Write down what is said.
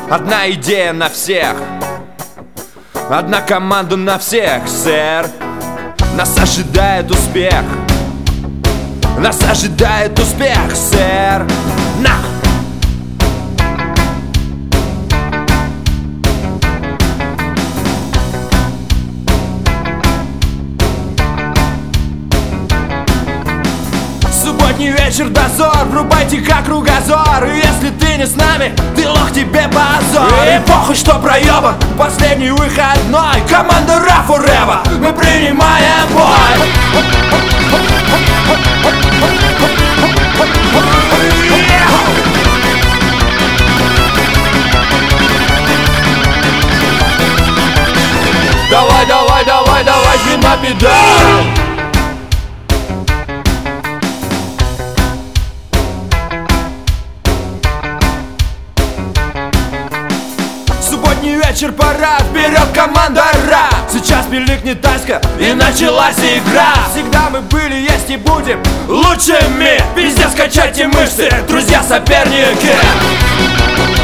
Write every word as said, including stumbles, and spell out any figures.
Одна идея на всех, одна команда на всех, сэр. Нас ожидает успех, нас ожидает успех, сэр. На! Субботний вечер, дозор, врубайте как кругозор. И если ты не с нами, ты лох, тебе позор. И похуй, что проебан, последний выходной. Команда Ra Forever, мы принимаем бой. Давай, давай, давай, давай, жми на педаль. Субботний вечер, пора, вперед, команда Ra. Сейчас пиликнет Таська и началась игра. Всегда мы были, есть и будем лучшими. Везде скачайте мышцы, друзья, соперники.